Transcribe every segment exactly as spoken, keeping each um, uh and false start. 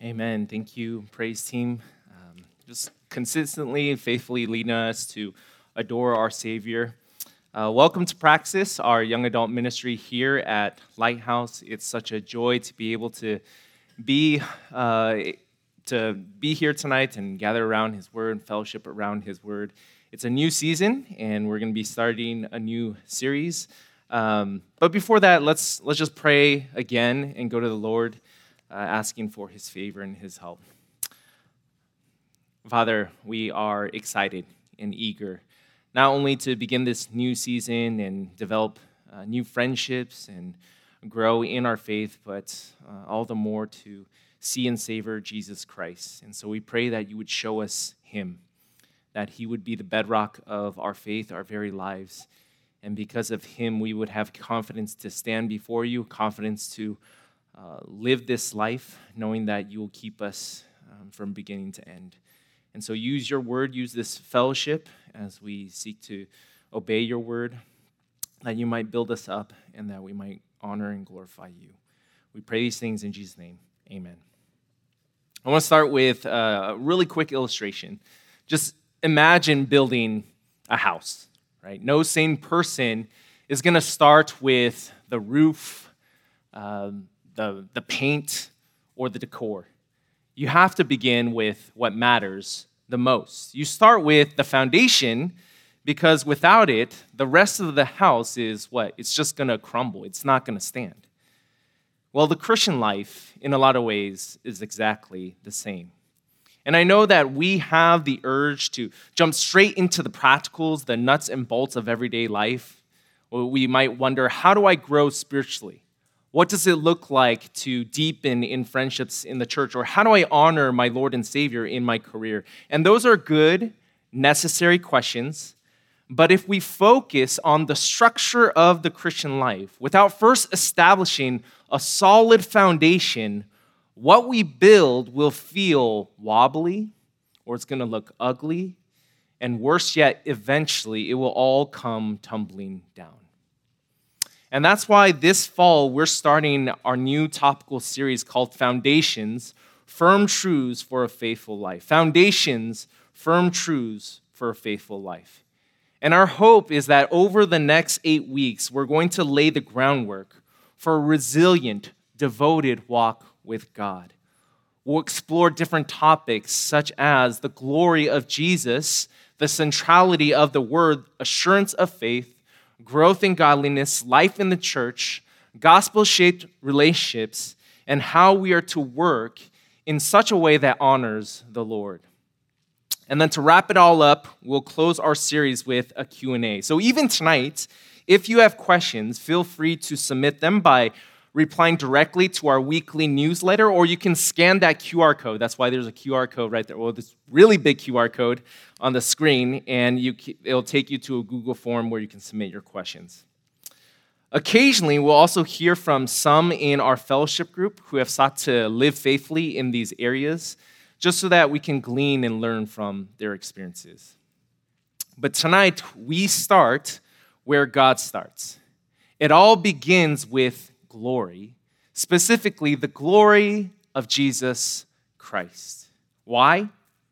Amen. Thank you, praise team. Um, just consistently and faithfully leading us to adore our Savior. Uh, welcome to Praxis, our young adult ministry here at Lighthouse. It's such a joy to be able to be uh, to be here tonight and gather around His Word and fellowship around His Word. It's a new season, and we're going to be starting a new series. Um, but before that, let's let's just pray again and go to the Lord. Uh, asking for His favor and His help. Father, we are excited and eager, not only to begin this new season and develop uh, new friendships and grow in our faith, but uh, all the more to see and savor Jesus Christ. And so we pray that you would show us Him, that He would be the bedrock of our faith, our very lives. And because of Him, we would have confidence to stand before you, confidence to Uh, live this life, knowing that you will keep us um, from beginning to end. And so use your word, use this fellowship as we seek to obey your word, that you might build us up and that we might honor and glorify you. We pray these things in Jesus' name. Amen. I want to start with a really quick illustration. Just imagine building a house, right? No sane person is going to start with the roof, um, the, the paint, or the decor. You have to begin with what matters the most. You start with the foundation because without it, the rest of the house is what? It's just going to crumble. It's not going to stand. Well, the Christian life, in a lot of ways, is exactly the same. And I know that we have the urge to jump straight into the practicals, the nuts and bolts of everyday life. Or we might wonder, how do I grow spiritually? What does it look like to deepen in friendships in the church? Or how do I honor my Lord and Savior in my career? And those are good, necessary questions. But if we focus on the structure of the Christian life without first establishing a solid foundation, what we build will feel wobbly, or it's going to look ugly. And worse yet, eventually, it will all come tumbling down. And that's why this fall, we're starting our new topical series called Foundations, Firm Truths for a Faithful Life. Foundations, Firm Truths for a Faithful Life. And our hope is that over the next eight weeks, we're going to lay the groundwork for a resilient, devoted walk with God. We'll explore different topics such as the glory of Jesus, the centrality of the word, assurance of faith, growth in godliness, life in the church, gospel-shaped relationships, and how we are to work in such a way that honors the Lord. And then to wrap it all up, we'll close our series with a Q and A. So even tonight, if you have questions, feel free to submit them by replying directly to our weekly newsletter, or you can scan that Q R code. That's why there's a Q R code right there. Well, this really big Q R code on the screen, and you, it'll take you to a Google form where you can submit your questions. Occasionally, we'll also hear from some in our fellowship group who have sought to live faithfully in these areas, just so that we can glean and learn from their experiences. But tonight, we start where God starts. It all begins with glory, specifically the glory of Jesus Christ. Why?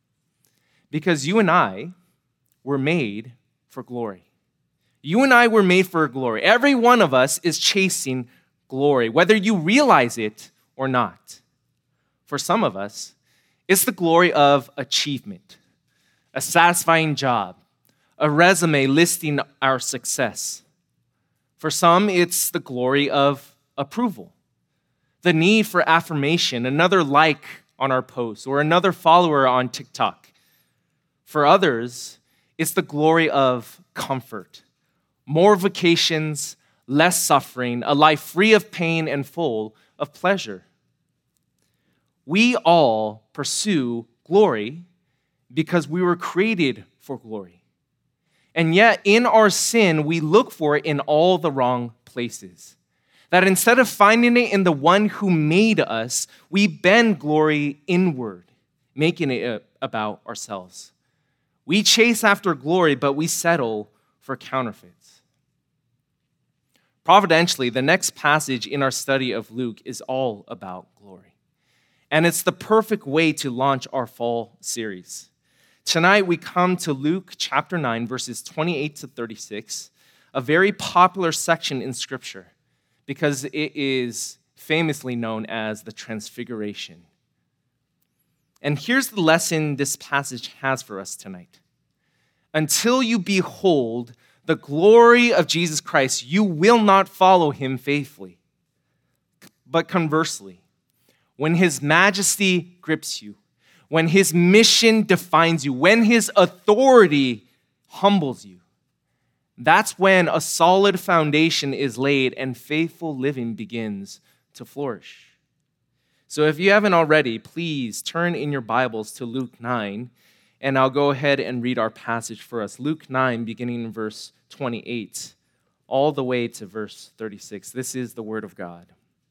Because you and I were made for glory. You and I were made for glory. Every one of us is chasing glory, whether you realize it or not. For some of us, it's the glory of achievement, a satisfying job, a resume listing our success. For some, it's the glory of approval, the need for affirmation, another like on our post, or another follower on TikTok. For others, it's the glory of comfort, more vacations, less suffering, a life free of pain and full of pleasure. We all pursue glory because we were created for glory. And yet, in our sin, we look for it in all the wrong places. That instead of finding it in the one who made us, we bend glory inward, making it about ourselves. We chase after glory, but we settle for counterfeits. Providentially, the next passage in our study of Luke is all about glory. and it's the perfect way to launch our fall series. Tonight, we come to Luke chapter nine, verses twenty-eight to thirty-six, a very popular section in Scripture because it is famously known as the Transfiguration. And here's the lesson this passage has for us tonight. Until you behold the glory of Jesus Christ, you will not follow him faithfully. But conversely, when his majesty grips you, when his mission defines you, when his authority humbles you, that's when a solid foundation is laid and faithful living begins to flourish. So if you haven't already, please turn in your Bibles to Luke nine, and I'll go ahead and read our passage for us. Luke nine, beginning in verse twenty-eight, all the way to verse thirty-six. This is the word of God.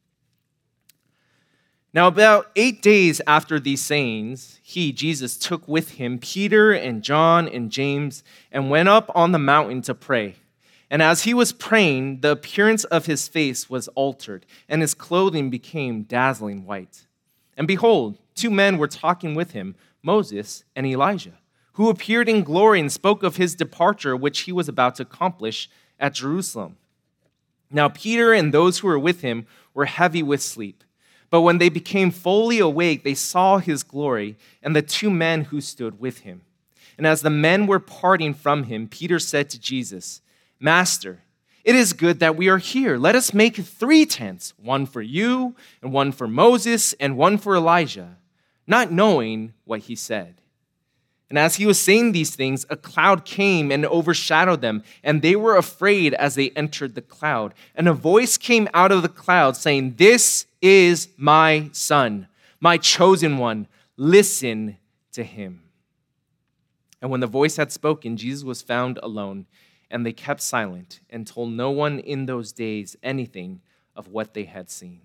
Now, about eight days after these sayings, he, Jesus, took with him Peter and John and James and went up on the mountain to pray. And as he was praying, the appearance of his face was altered, and his clothing became dazzling white. And behold, two men were talking with him, Moses and Elijah, who appeared in glory and spoke of his departure, which he was about to accomplish at Jerusalem. Now Peter and those who were with him were heavy with sleep. But when they became fully awake, they saw his glory and the two men who stood with him. And as the men were parting from him, Peter said to Jesus, Master, it is good that we are here. Let us make three tents, one for you, and one for Moses, and one for Elijah, not knowing what he said. And as he was saying these things, a cloud came and overshadowed them, and they were afraid as they entered the cloud. And a voice came out of the cloud saying, This is my son, my chosen one. Listen to him. And when the voice had spoken, Jesus was found alone, and they kept silent and told no one in those days anything of what they had seen.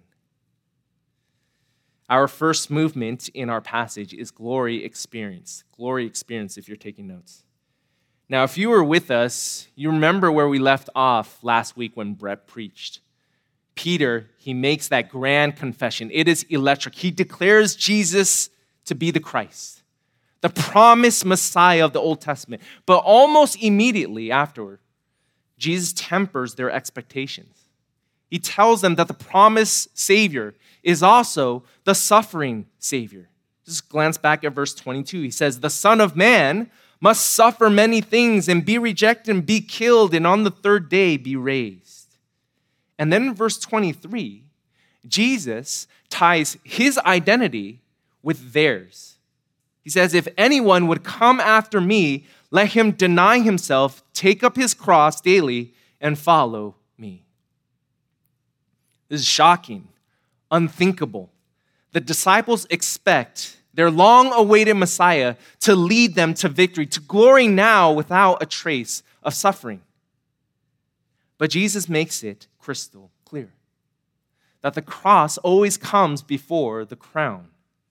Our first movement in our passage is glory experience. Glory experience, if you're taking notes. Now, if you were with us, you remember where we left off last week when Brett preached. Peter, he makes that grand confession. It is electric. He declares Jesus to be the Christ, the promised Messiah of the Old Testament. But almost immediately afterward, Jesus tempers their expectations. He tells them that the promised Savior is also the suffering Savior. Just glance back at verse twenty-two. He says, the Son of Man must suffer many things and be rejected and be killed and on the third day be raised. And then in verse twenty-three, Jesus ties his identity with theirs. He says, if anyone would come after me, let him deny himself, take up his cross daily, and follow me. This is shocking, unthinkable. The disciples expect their long-awaited Messiah to lead them to victory, to glory now without a trace of suffering. But Jesus makes it crystal clear that the cross always comes before the crown.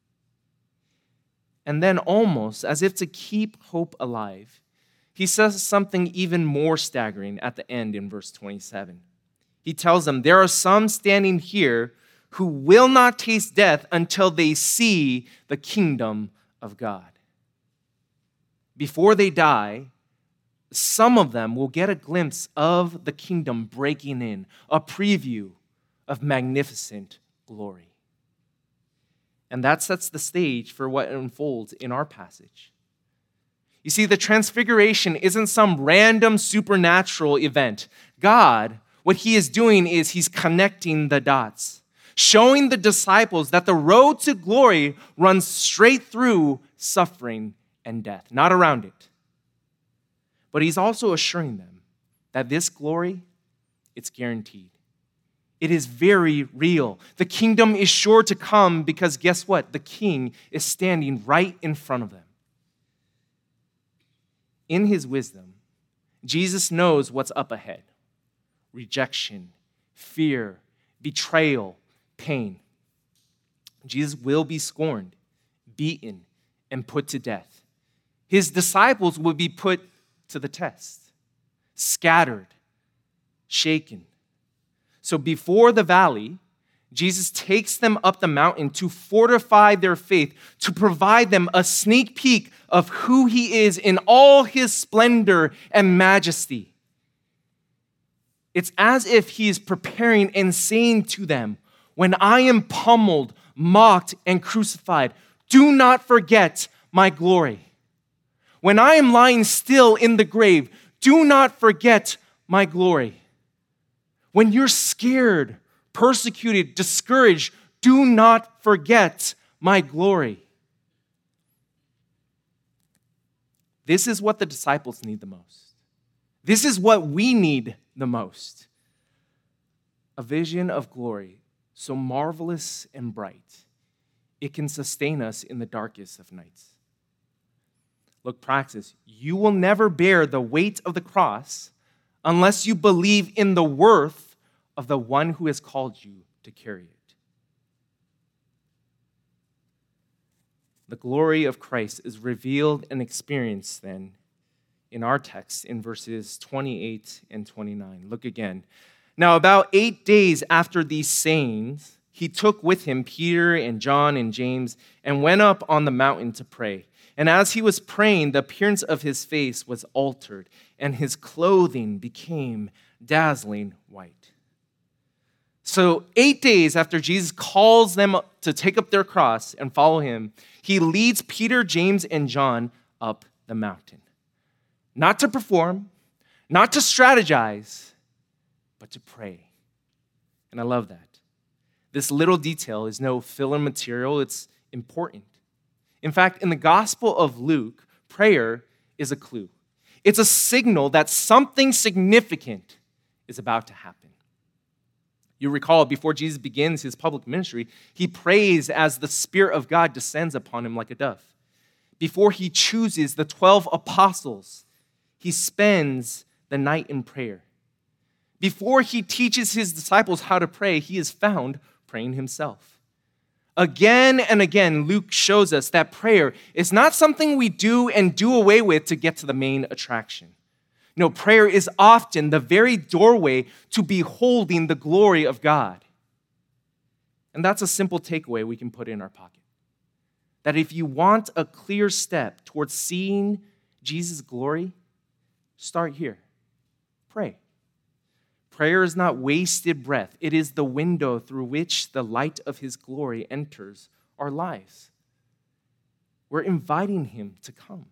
And then almost as if to keep hope alive, he says something even more staggering at the end in verse twenty-seven. He tells them, there are some standing here who will not taste death until they see the kingdom of God. Before they die, some of them will get a glimpse of the kingdom breaking in, a preview of magnificent glory. And that sets the stage for what unfolds in our passage. You see, the transfiguration isn't some random supernatural event. God, what he is doing is he's connecting the dots, showing the disciples that the road to glory runs straight through suffering and death, not around it. But he's also assuring them that this glory, it's guaranteed. It is very real. The kingdom is sure to come because guess what? The king is standing right in front of them. In his wisdom, Jesus knows what's up ahead. Rejection, fear, betrayal, pain. Jesus will be scorned, beaten, and put to death. His disciples will be put to the test, scattered, shaken. So before the valley, Jesus takes them up the mountain to fortify their faith, to provide them a sneak peek of who he is in all his splendor and majesty. It's as if he is preparing and saying to them, when I am pummeled, mocked, and crucified, do not forget my glory. When I am lying still in the grave, do not forget my glory. When you're scared, persecuted, discouraged, do not forget my glory. This is what the disciples need the most. This is what we need the most. A vision of glory so marvelous and bright, it can sustain us in the darkest of nights. Look, practice. You will never bear the weight of the cross unless you believe in the worth of the one who has called you to carry it. The glory of Christ is revealed and experienced then in our text in verses twenty-eight and twenty-nine. Look again. Now, about eight days after these sayings, he took with him Peter and John and James and went up on the mountain to pray. And as he was praying, the appearance of his face was altered, and his clothing became dazzling white. So eight days after Jesus calls them to take up their cross and follow him, he leads Peter, James, and John up the mountain. Not to perform, not to strategize, but to pray. And I love that. This little detail is no filler material, it's important. In fact, in the Gospel of Luke, prayer is a clue. It's a signal that something significant is about to happen. You recall, before Jesus begins his public ministry, he prays as the Spirit of God descends upon him like a dove. Before he chooses the twelve apostles, he spends the night in prayer. Before he teaches his disciples how to pray, he is found praying himself. Again and again, Luke shows us that prayer is not something we do and do away with to get to the main attraction. No, prayer is often the very doorway to beholding the glory of God. And that's a simple takeaway we can put in our pocket. That if you want a clear step towards seeing Jesus' glory, start here. Pray. Prayer is not wasted breath. It is the window through which the light of his glory enters our lives. We're inviting him to come.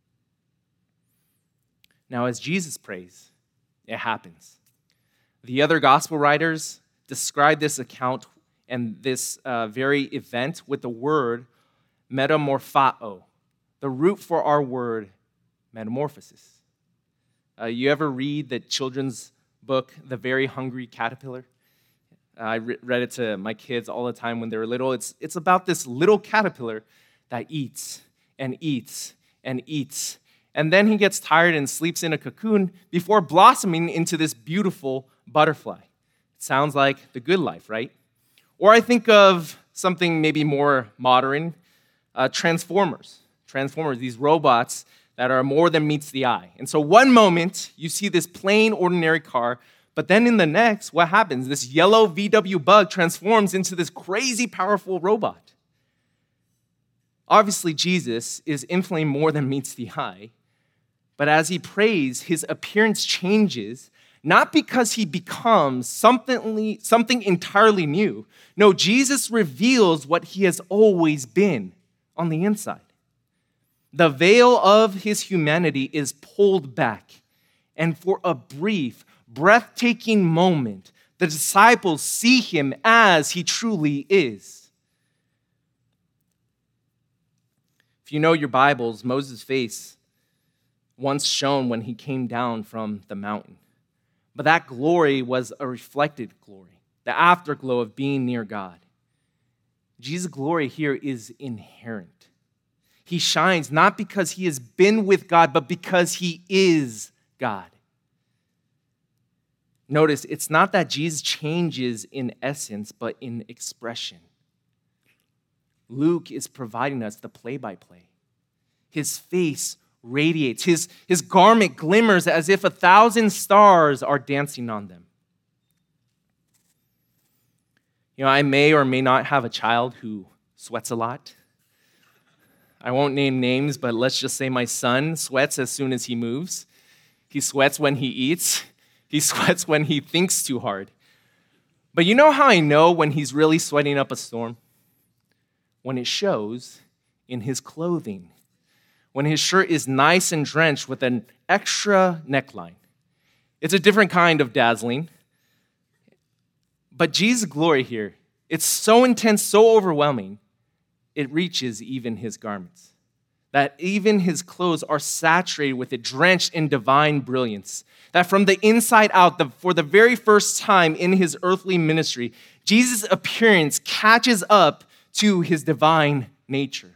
Now, as Jesus prays, it happens. The other gospel writers describe this account and this uh, very event with the word metamorphao, the root for our word metamorphosis. Uh, you ever read the children's book, The Very Hungry Caterpillar? Uh, I re- read it to my kids all the time when they were little. It's, it's about this little caterpillar that eats and eats and eats. And then he gets tired and sleeps in a cocoon before blossoming into this beautiful butterfly. It sounds like the good life, right? Or I think of something maybe more modern, uh, Transformers. Transformers, these robots that are more than meets the eye. And so one moment, you see this plain, ordinary car, but then in the next, what happens? This yellow V W bug transforms into this crazy, powerful robot. Obviously, Jesus is infinitely more than meets the eye, but as he prays, his appearance changes, not because he becomes something, something entirely new. No, Jesus reveals what he has always been on the inside. The veil of his humanity is pulled back, and for a brief, breathtaking moment, the disciples see him as he truly is. If you know your Bibles, Moses' face once shone when he came down from the mountain. But that glory was a reflected glory, the afterglow of being near God. Jesus' glory here is inherent. He shines not because he has been with God, but because he is God. Notice, it's not that Jesus changes in essence, but in expression. Luke is providing us the play-by-play. His face radiates. His, his garment glimmers as if a thousand stars are dancing on them. You know, I may or may not have a child who sweats a lot. I won't name names, but let's just say my son sweats as soon as he moves. He sweats when he eats. He sweats when he thinks too hard. But you know how I know when he's really sweating up a storm? When it shows in his clothing. When his shirt is nice and drenched with an extra neckline. It's a different kind of dazzling. But Jesus' glory here, it's so intense, so overwhelming, it reaches even his garments. That even his clothes are saturated with it, drenched in divine brilliance. That from the inside out, the, for the very first time in his earthly ministry, Jesus' appearance catches up to his divine nature.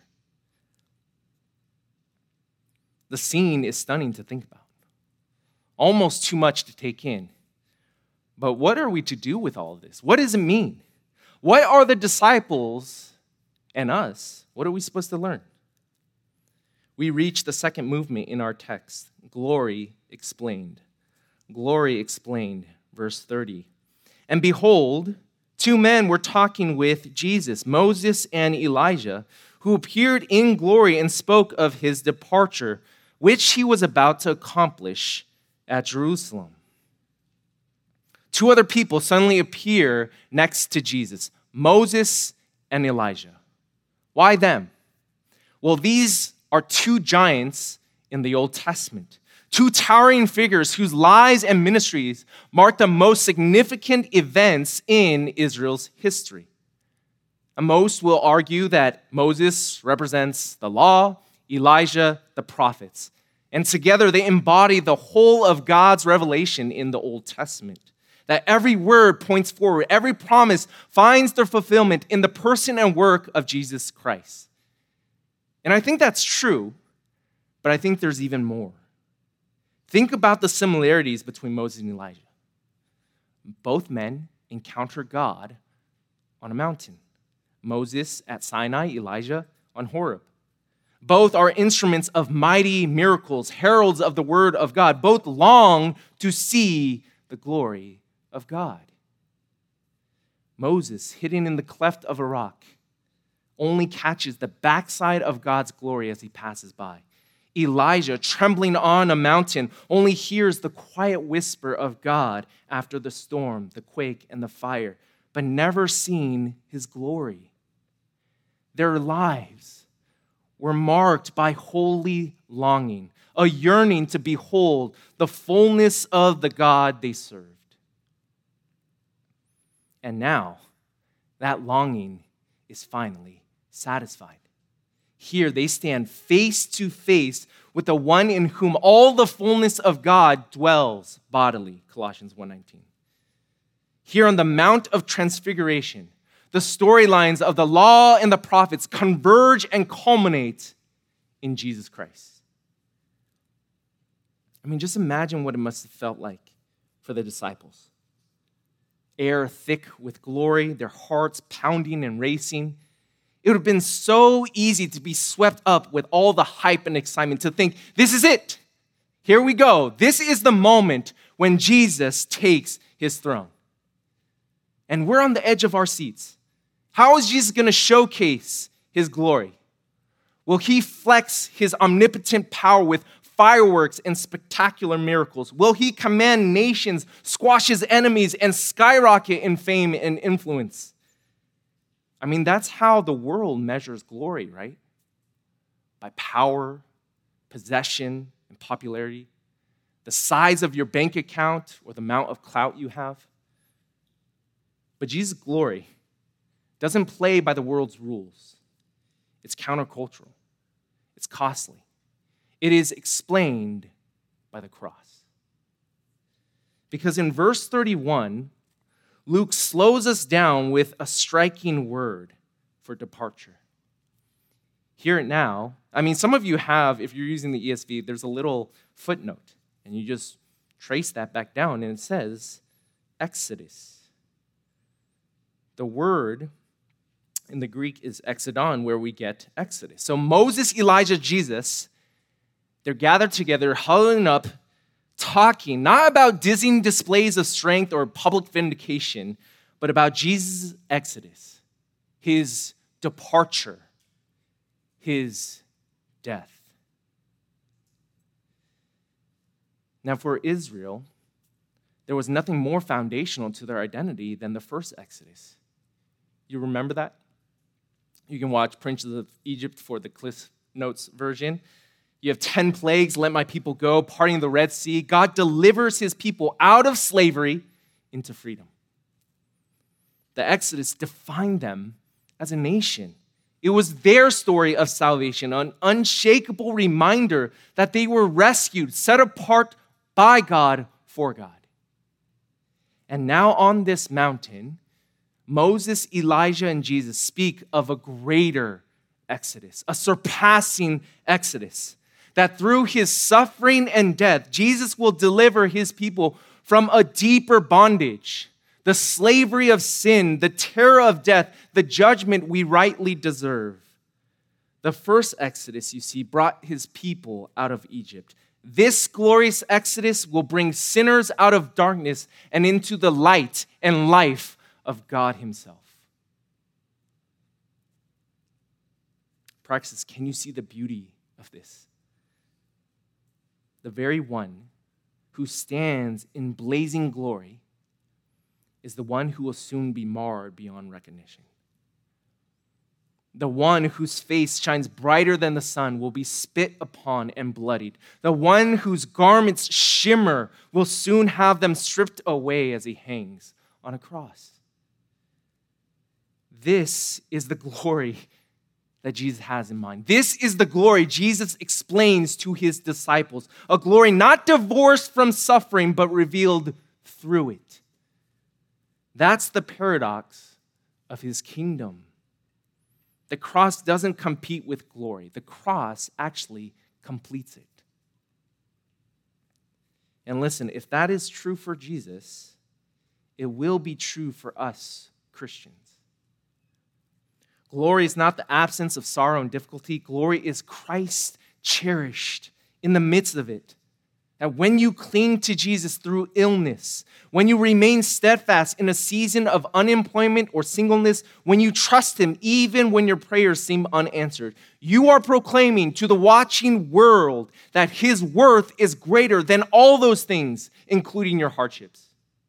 The scene is stunning to think about. Almost too much to take in. But what are we to do with all of this? What does it mean? What are the disciples and us? What are we supposed to learn? We reach the second movement in our text, glory explained. Glory explained, verse thirty. And behold, two men were talking with Jesus, Moses and Elijah, who appeared in glory and spoke of his departure, which he was about to accomplish at Jerusalem. Two other people suddenly appear next to Jesus, Moses and Elijah. Why them? Well, these are two giants in the Old Testament, two towering figures whose lives and ministries mark the most significant events in Israel's history. And most will argue that Moses represents the law, Elijah, the prophets. And together they embody the whole of God's revelation in the Old Testament. That every word points forward, every promise finds their fulfillment in the person and work of Jesus Christ. And I think that's true, but I think there's even more. Think about the similarities between Moses and Elijah. Both men encounter God on a mountain. Moses at Sinai, Elijah on Horeb. Both are instruments of mighty miracles, heralds of the word of God. Both long to see the glory of God. Moses, hidden in the cleft of a rock, only catches the backside of God's glory as he passes by. Elijah, trembling on a mountain, only hears the quiet whisper of God after the storm, the quake, and the fire, but never seen his glory. Their lives were marked by holy longing, a yearning to behold the fullness of the God they served. And now, that longing is finally satisfied. Here they stand face to face with the one in whom all the fullness of God dwells bodily, Colossians one nineteen. Here on the Mount of Transfiguration, the storylines of the law and the prophets converge and culminate in Jesus Christ. I mean, just imagine what it must have felt like for the disciples. Air thick with glory, their hearts pounding and racing. It would have been so easy to be swept up with all the hype and excitement, to think, this is it. Here we go. This is the moment when Jesus takes his throne. And we're on the edge of our seats. How is Jesus going to showcase his glory? Will he flex his omnipotent power with fireworks and spectacular miracles? Will he command nations, squash his enemies, and skyrocket in fame and influence? I mean, that's how the world measures glory, right? By power, possession, and popularity. The size of your bank account or the amount of clout you have. But Jesus' glory doesn't play by the world's rules. It's countercultural. It's costly. It is explained by the cross. Because in verse thirty-one, Luke slows us down with a striking word for departure. Hear it now. I mean, some of you have, if you're using the E S V, there's a little footnote, and you just trace that back down, and it says Exodus. The word in the Greek is exodon, where we get Exodus. So Moses, Elijah, Jesus, they're gathered together, huddling up, talking, not about dizzying displays of strength or public vindication, but about Jesus' exodus, his departure, his death. Now, for Israel, there was nothing more foundational to their identity than the first Exodus. You remember that? You can watch Prince of Egypt for the Cliff Notes version. You have ten plagues, let my people go, parting the Red Sea. God delivers his people out of slavery into freedom. The Exodus defined them as a nation. It was their story of salvation, an unshakable reminder that they were rescued, set apart by God for God. And now on this mountain, Moses, Elijah, and Jesus speak of a greater exodus, a surpassing exodus, that through his suffering and death, Jesus will deliver his people from a deeper bondage, the slavery of sin, the terror of death, the judgment we rightly deserve. The first exodus, you see, brought his people out of Egypt. This glorious exodus will bring sinners out of darkness and into the light and life of God himself. Praxis, can you see the beauty of this? The very one who stands in blazing glory is the one who will soon be marred beyond recognition. The one whose face shines brighter than the sun will be spit upon and bloodied. The one whose garments shimmer will soon have them stripped away as he hangs on a cross. This is the glory that Jesus has in mind. This is the glory Jesus explains to his disciples. A glory not divorced from suffering, but revealed through it. That's the paradox of his kingdom. The cross doesn't compete with glory. The cross actually completes it. And listen, if that is true for Jesus, it will be true for us Christians. Glory is not the absence of sorrow and difficulty. Glory is Christ cherished in the midst of it. That when you cling to Jesus through illness, when you remain steadfast in a season of unemployment or singleness, when you trust him even when your prayers seem unanswered, you are proclaiming to the watching world that his worth is greater than all those things, including your hardships.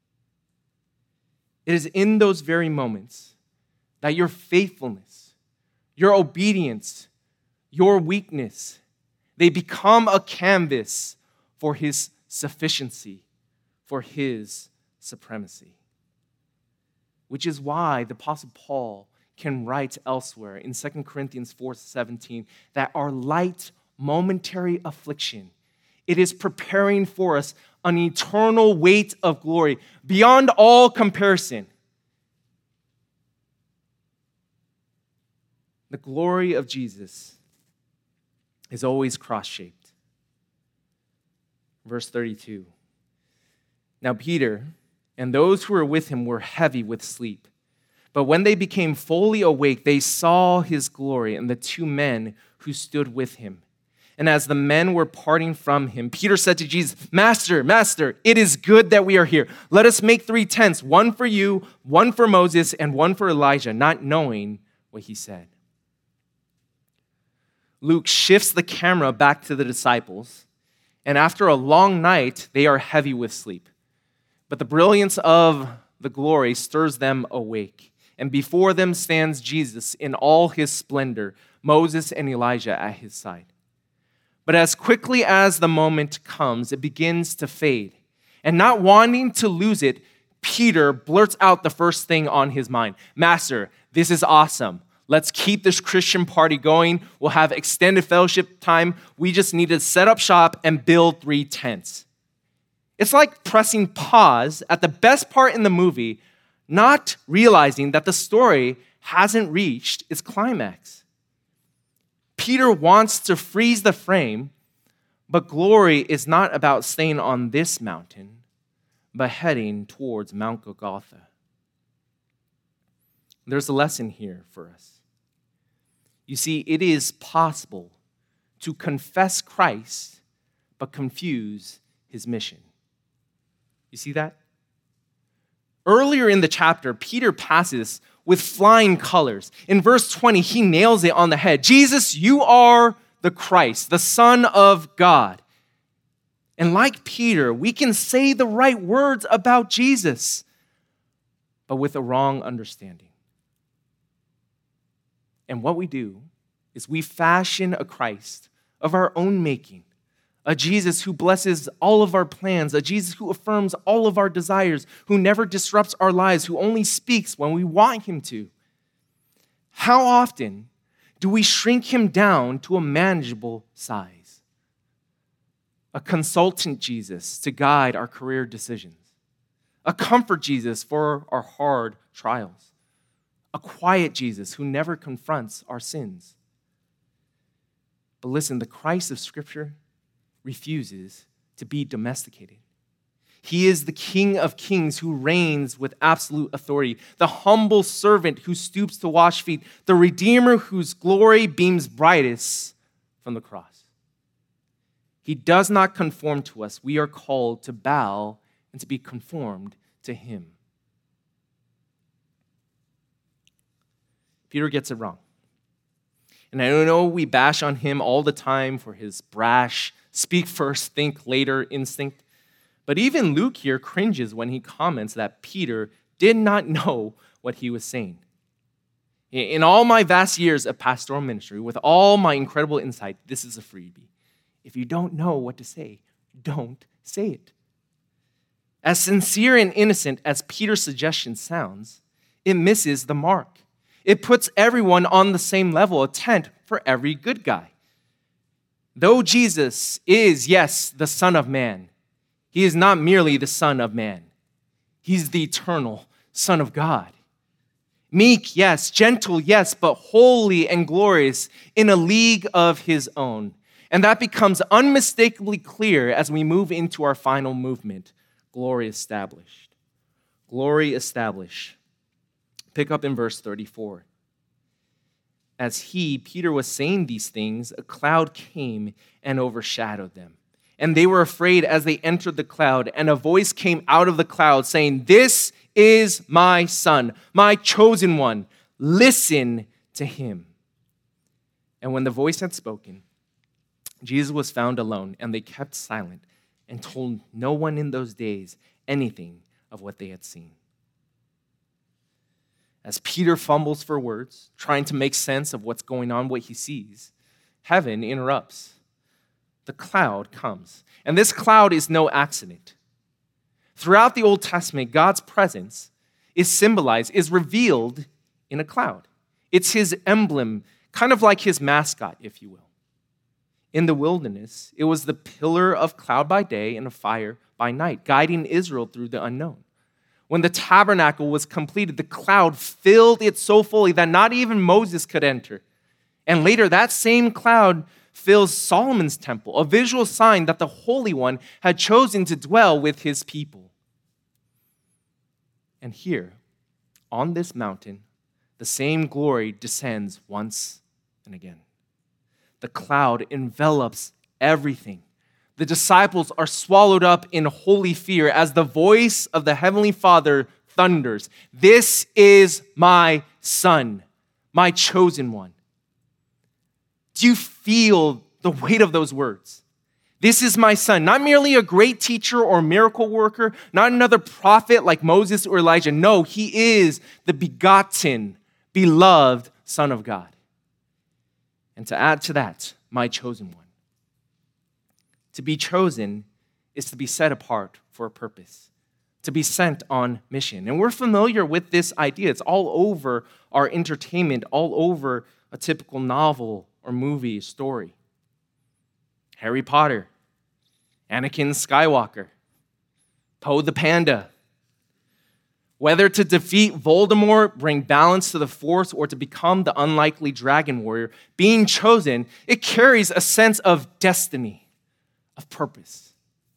It is in those very moments that your faithfulness, your obedience, your weakness, they become a canvas for his sufficiency, for his supremacy. Which is why the Apostle Paul can write elsewhere in Second Corinthians four seventeen that our light momentary affliction, it is preparing for us an eternal weight of glory beyond all comparison. The glory of Jesus is always cross-shaped. Verse thirty-two. Now Peter and those who were with him were heavy with sleep. But when they became fully awake, they saw his glory and the two men who stood with him. And as the men were parting from him, Peter said to Jesus, Master, Master, it is good that we are here. Let us make three tents, one for you, one for Moses, and one for Elijah, not knowing what he said. Luke shifts the camera back to the disciples. And after a long night, they are heavy with sleep. But the brilliance of the glory stirs them awake. And before them stands Jesus in all his splendor, Moses and Elijah at his side. But as quickly as the moment comes, it begins to fade. And not wanting to lose it, Peter blurts out the first thing on his mind. Master, this is awesome. Let's keep this Christian party going. We'll have extended fellowship time. We just need to set up shop and build three tents. It's like pressing pause at the best part in the movie, not realizing that the story hasn't reached its climax. Peter wants to freeze the frame, but glory is not about staying on this mountain, but heading towards Mount Golgotha. There's a lesson here for us. You see, it is possible to confess Christ, but confuse his mission. You see that? Earlier in the chapter, Peter passes with flying colors. In verse twenty, he nails it on the head. Jesus, you are the Christ, the Son of God. And like Peter, we can say the right words about Jesus, but with a wrong understanding. And what we do is we fashion a Christ of our own making, a Jesus who blesses all of our plans, a Jesus who affirms all of our desires, who never disrupts our lives, who only speaks when we want him to. How often do we shrink him down to a manageable size? A consultant Jesus to guide our career decisions, a comfort Jesus for our hard trials, a quiet Jesus who never confronts our sins. But listen, the Christ of Scripture refuses to be domesticated. He is the King of Kings who reigns with absolute authority, the humble servant who stoops to wash feet, the Redeemer whose glory beams brightest from the cross. He does not conform to us. We are called to bow and to be conformed to him. Peter gets it wrong. And I know we bash on him all the time for his brash, speak first, think later instinct. But even Luke here cringes when he comments that Peter did not know what he was saying. In all my vast years of pastoral ministry, with all my incredible insight, this is a freebie. If you don't know what to say, don't say it. As sincere and innocent as Peter's suggestion sounds, it misses the mark. It puts everyone on the same level, a tent for every good guy. Though Jesus is, yes, the Son of Man, he is not merely the Son of Man. He's the eternal Son of God. Meek, yes. Gentle, yes. But holy and glorious in a league of his own. And that becomes unmistakably clear as we move into our final movement, glory established. Glory established. Pick up in verse thirty-four. As he, Peter, was saying these things, a cloud came and overshadowed them. And they were afraid as they entered the cloud, and a voice came out of the cloud saying, "This is my son, my chosen one. Listen to him." And when the voice had spoken, Jesus was found alone, and they kept silent and told no one in those days anything of what they had seen. As Peter fumbles for words, trying to make sense of what's going on, what he sees, heaven interrupts. The cloud comes. And this cloud is no accident. Throughout the Old Testament, God's presence is symbolized, is revealed in a cloud. It's his emblem, kind of like his mascot, if you will. In the wilderness, it was the pillar of cloud by day and a fire by night, guiding Israel through the unknown. When the tabernacle was completed, the cloud filled it so fully that not even Moses could enter. And later, that same cloud fills Solomon's temple, a visual sign that the Holy One had chosen to dwell with his people. And here, on this mountain, the same glory descends once and again. The cloud envelops everything. The disciples are swallowed up in holy fear as the voice of the Heavenly Father thunders, "This is my Son, my chosen one." Do you feel the weight of those words? This is my Son, not merely a great teacher or miracle worker, not another prophet like Moses or Elijah. No, he is the begotten, beloved Son of God. And to add to that, my chosen one. To be chosen is to be set apart for a purpose, to be sent on mission. And we're familiar with this idea. It's all over our entertainment, all over a typical novel or movie story. Harry Potter, Anakin Skywalker, Poe the Panda. Whether to defeat Voldemort, bring balance to the Force, or to become the unlikely dragon warrior, being chosen, it carries a sense of destiny, of purpose.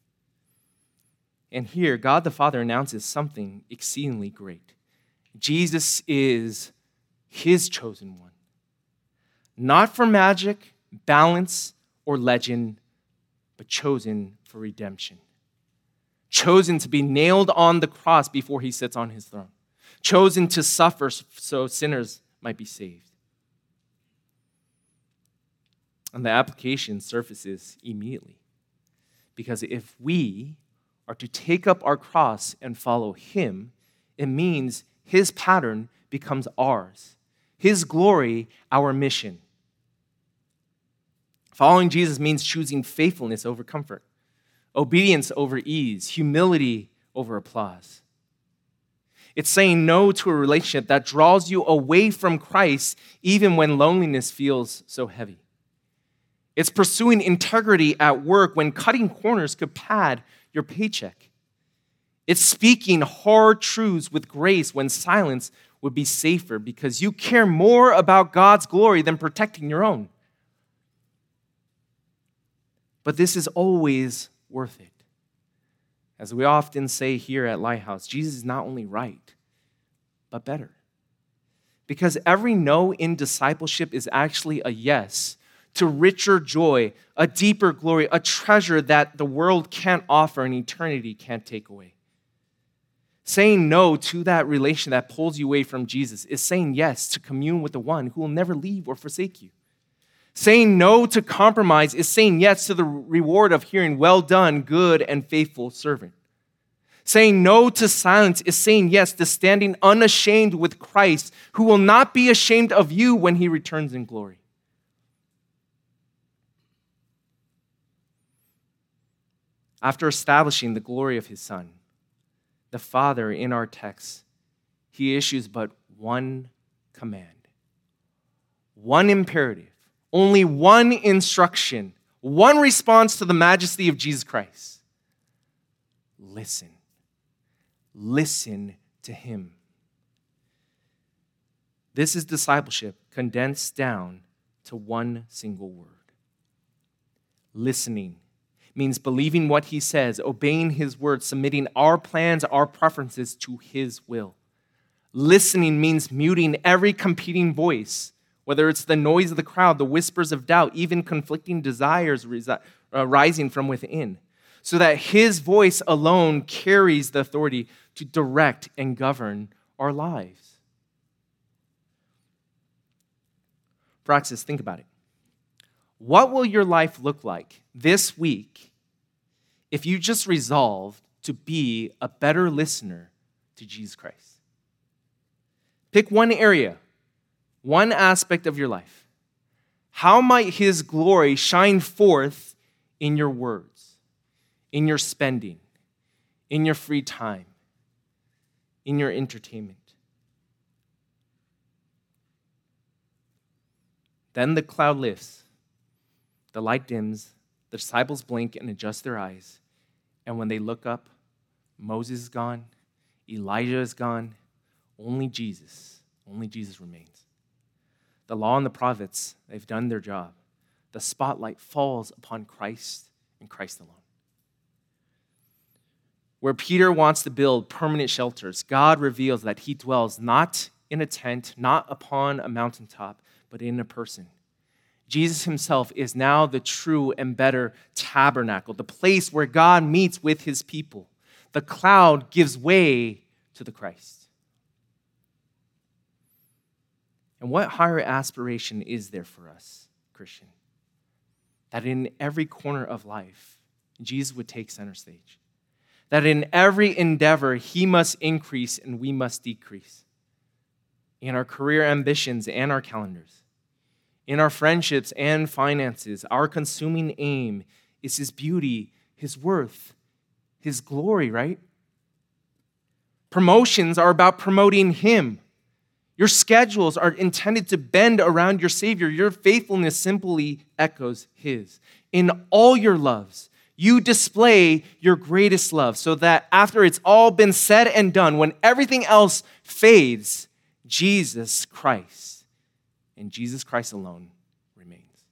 And here, God the Father announces something exceedingly great. Jesus is his chosen one. Not for magic, balance, or legend, but chosen for redemption. chosen to be nailed on the cross before he sits on his throne, chosen to suffer so sinners might be saved. And the application surfaces immediately. Because if we are to take up our cross and follow him, it means his pattern becomes ours, his glory our mission. Following Jesus means choosing faithfulness over comfort, obedience over ease, humility over applause. It's saying no to a relationship that draws you away from Christ even when loneliness feels so heavy. It's pursuing integrity at work when cutting corners could pad your paycheck. It's speaking hard truths with grace when silence would be safer because you care more about God's glory than protecting your own. But this is always worth it. As we often say here at Lighthouse, Jesus is not only right, but better. Because every no in discipleship is actually a yes to richer joy, a deeper glory, a treasure that the world can't offer and eternity can't take away. Saying no to that relation that pulls you away from Jesus is saying yes to commune with the one who will never leave or forsake you. Saying no to compromise is saying yes to the reward of hearing, well done, good and faithful servant. Saying no to silence is saying yes to standing unashamed with Christ, who will not be ashamed of you when he returns in glory. After establishing the glory of his Son, the Father in our text, he issues but one command, one imperative, only one instruction, one response to the majesty of Jesus Christ. Listen. Listen to him. This is discipleship condensed down to one single word. Listening means believing what he says, obeying his word, submitting our plans, our preferences to his will. Listening means muting every competing voice, whether it's the noise of the crowd, the whispers of doubt, even conflicting desires resi- uh, rising from within, so that his voice alone carries the authority to direct and govern our lives. Praxis, think about it. What will your life look like this week if you just resolved to be a better listener to Jesus Christ? Pick one area, one aspect of your life. How might his glory shine forth in your words, in your spending, in your free time, in your entertainment? Then the cloud lifts, the light dims, the disciples blink and adjust their eyes, and when they look up, Moses is gone, Elijah is gone, only Jesus, only Jesus remains. The law and the prophets, they've done their job. The spotlight falls upon Christ and Christ alone. Where Peter wants to build permanent shelters, God reveals that he dwells not in a tent, not upon a mountaintop, but in a person. Jesus himself is now the true and better tabernacle, the place where God meets with his people. The cloud gives way to the Christ. And what higher aspiration is there for us, Christian? That in every corner of life, Jesus would take center stage. That in every endeavor, he must increase and we must decrease. In our career ambitions and our calendars, in our friendships and finances, our consuming aim is his beauty, his worth, his glory, right? Promotions are about promoting him. Your schedules are intended to bend around your Savior. Your faithfulness simply echoes his. In all your loves, you display your greatest love so that after it's all been said and done, when everything else fades, Jesus Christ and Jesus Christ alone remains.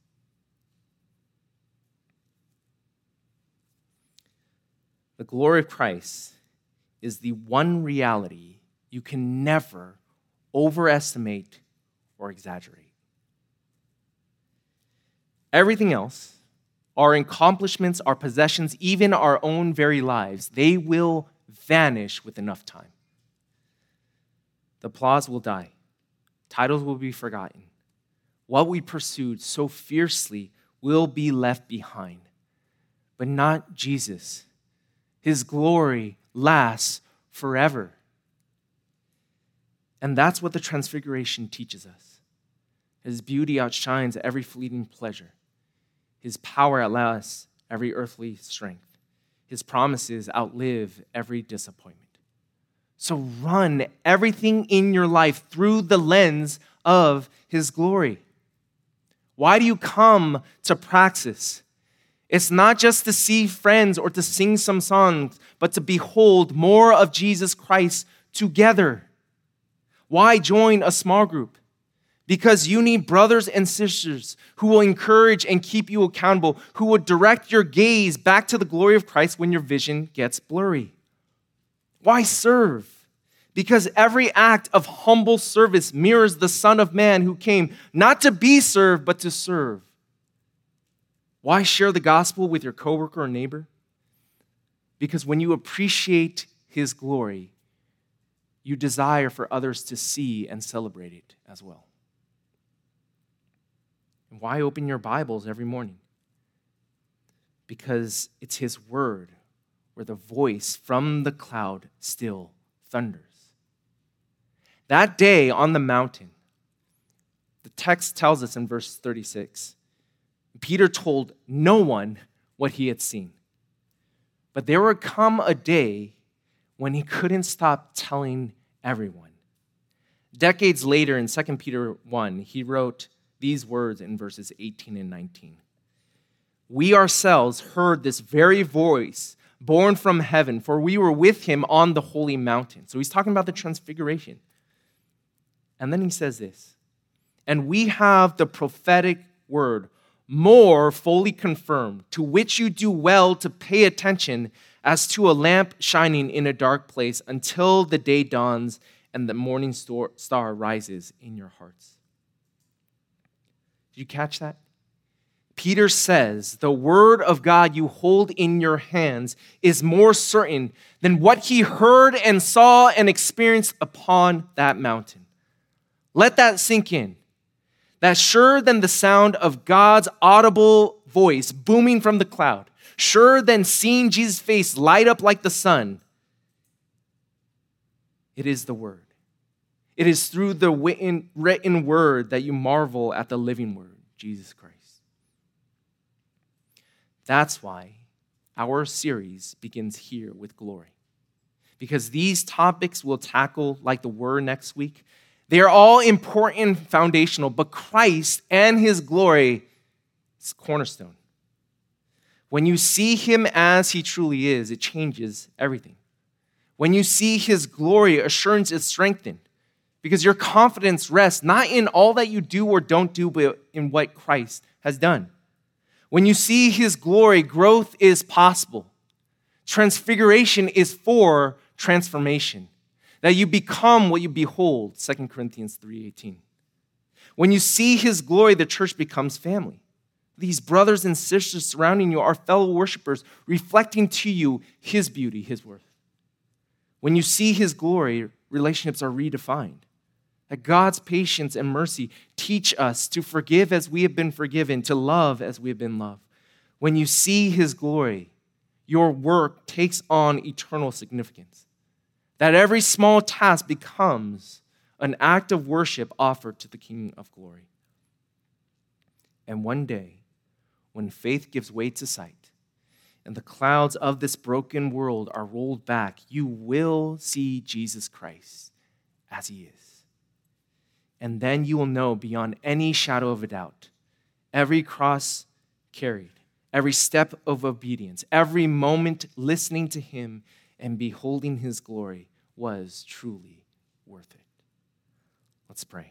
The glory of Christ is the one reality you can never overestimate or exaggerate. Everything else, our accomplishments, our possessions, even our own very lives, they will vanish with enough time. The applause will die. Titles will be forgotten. What we pursued so fiercely will be left behind. But not Jesus. His glory lasts forever. And that's what the Transfiguration teaches us. His beauty outshines every fleeting pleasure. His power outlasts every earthly strength. His promises outlive every disappointment. So run everything in your life through the lens of His glory. Why do you come to Praxis? It's not just to see friends or to sing some songs, but to behold more of Jesus Christ together. Why join a small group? Because you need brothers and sisters who will encourage and keep you accountable, who will direct your gaze back to the glory of Christ when your vision gets blurry. Why serve? Because every act of humble service mirrors the Son of Man who came not to be served, but to serve. Why share the gospel with your coworker or neighbor? Because when you appreciate His glory, you desire for others to see and celebrate it as well. And why open your Bibles every morning? Because it's His word where the voice from the cloud still thunders. That day on the mountain, the text tells us in verse thirty-six, Peter told no one what he had seen. But there would come a day when he couldn't stop telling everyone. Decades later in Second Peter one, he wrote these words in verses eighteen and nineteen. We ourselves heard this very voice born from heaven, for we were with Him on the holy mountain. So he's talking about the Transfiguration. And then he says this, and we have the prophetic word more fully confirmed, to which you do well to pay attention as to a lamp shining in a dark place until the day dawns and the morning star rises in your hearts. Did you catch that? Peter says, the word of God you hold in your hands is more certain than what he heard and saw and experienced upon that mountain. Let that sink in. That's surer than the sound of God's audible voice booming from the cloud, surer than seeing Jesus' face light up like the sun. It is the word. It is through the written word that you marvel at the living word, Jesus Christ. That's why our series begins here with glory. Because these topics we'll tackle like the word next week, they are all important and foundational, but Christ and His glory is cornerstone. When you see Him as He truly is, it changes everything. When you see His glory, assurance is strengthened because your confidence rests not in all that you do or don't do, but in what Christ has done. When you see His glory, growth is possible. Transfiguration is for transformation. That you become what you behold, Second Corinthians three eighteen. When you see His glory, the church becomes family. These brothers and sisters surrounding you are fellow worshipers, reflecting to you His beauty, His worth. When you see His glory, relationships are redefined. That God's patience and mercy teach us to forgive as we have been forgiven, to love as we have been loved. When you see His glory, your work takes on eternal significance. That every small task becomes an act of worship offered to the King of glory. And one day, when faith gives way to sight, and the clouds of this broken world are rolled back, you will see Jesus Christ as He is. And then you will know beyond any shadow of a doubt, every cross carried, every step of obedience, every moment listening to Him and beholding His glory was truly worth it. Let's pray.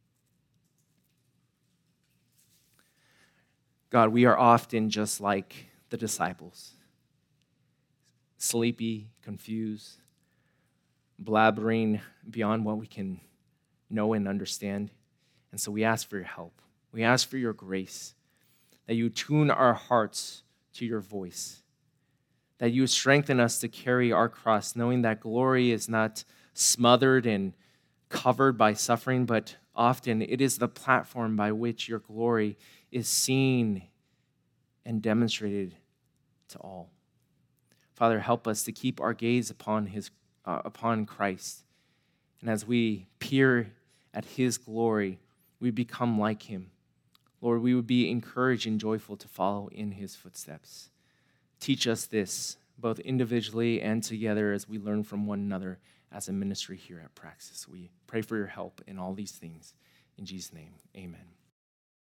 God, we are often just like the disciples, sleepy, confused, blabbering beyond what we can know and understand. And so we ask for your help. We ask for your grace, that you tune our hearts to your voice, that you strengthen us to carry our cross, knowing that glory is not smothered and covered by suffering, but often it is the platform by which your glory is seen and demonstrated to all. Father, help us to keep our gaze upon his, uh, upon Christ. And as we peer at his glory, we become like him. Lord, we would be encouraged and joyful to follow in his footsteps. Teach us this, both individually and together as we learn from one another as a ministry here at Praxis. We pray for your help in all these things. In Jesus' name, amen.